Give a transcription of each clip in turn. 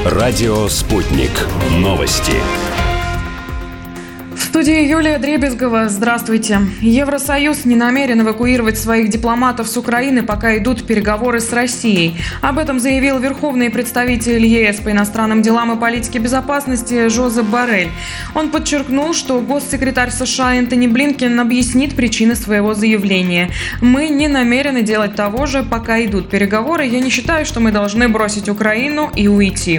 Радио «Спутник». Новости. В студии Юлия Дребезгова. Здравствуйте. Евросоюз не намерен эвакуировать своих дипломатов с Украины, пока идут переговоры с Россией. Об этом заявил верховный представитель ЕС по иностранным делам и политике безопасности Жозеп Боррель. Он подчеркнул, что госсекретарь США Энтони Блинкен объяснит причины своего заявления. «Мы не намерены делать того же, пока идут переговоры. Я не считаю, что мы должны бросить Украину и уйти».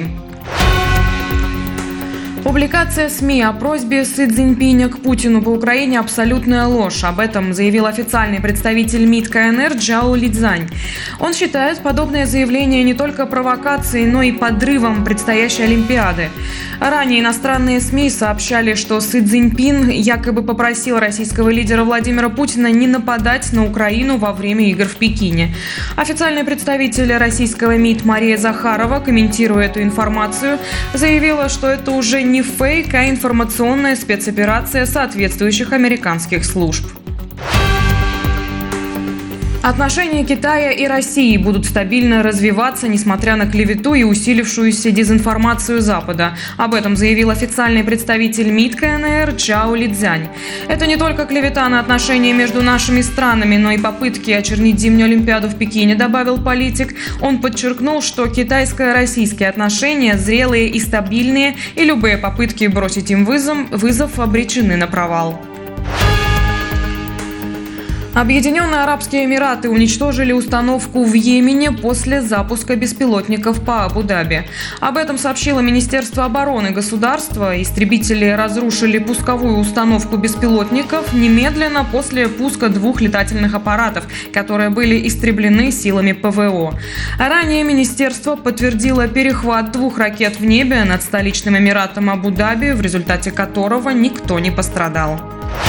Публикация СМИ о просьбе Си Цзиньпиня к Путину по Украине – абсолютная ложь. Об этом заявил официальный представитель МИД КНР Чжао Лидзань. Он считает подобное заявление не только провокацией, но и подрывом предстоящей Олимпиады. Ранее иностранные СМИ сообщали, что Си Цзиньпин якобы попросил российского лидера Владимира Путина не нападать на Украину во время игр в Пекине. Официальный представитель российского МИД Мария Захарова, комментируя эту информацию, заявила, что это уже не фейк, а информационная спецоперация соответствующих американских служб. Отношения Китая и России будут стабильно развиваться, несмотря на клевету и усилившуюся дезинформацию Запада. Об этом заявил официальный представитель МИД КНР Чжао Лидзянь. Это не только клевета на отношения между нашими странами, но и попытки очернить зимнюю Олимпиаду в Пекине, добавил политик. Он подчеркнул, что китайско-российские отношения зрелые и стабильные, и любые попытки бросить им вызов обречены на провал. Объединенные Арабские Эмираты уничтожили установку в Йемене после запуска беспилотников по Абу-Даби. Об этом сообщило Министерство обороны государства. Истребители разрушили пусковую установку беспилотников немедленно после пуска 2 летательных аппаратов, которые были истреблены силами ПВО. Ранее министерство подтвердило перехват 2 ракет в небе над столичным Эмиратом Абу-Даби, в результате которого никто не пострадал.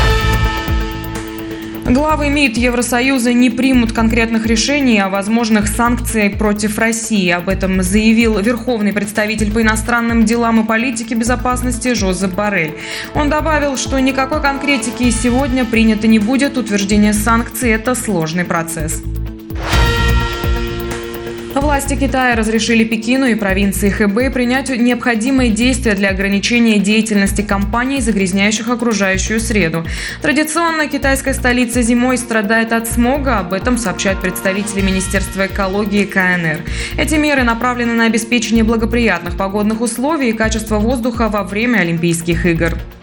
Главы МИД Евросоюза не примут конкретных решений о возможных санкциях против России. Об этом заявил верховный представитель по иностранным делам и политике безопасности Жозеп Боррель. Он добавил, что никакой конкретики сегодня принято не будет. Утверждение санкций – это сложный процесс. Власти Китая разрешили Пекину и провинции Хэбэй принять необходимые действия для ограничения деятельности компаний, загрязняющих окружающую среду. Традиционно китайская столица зимой страдает от смога, об этом сообщают представители Министерства экологии КНР. Эти меры направлены на обеспечение благоприятных погодных условий и качества воздуха во время Олимпийских игр.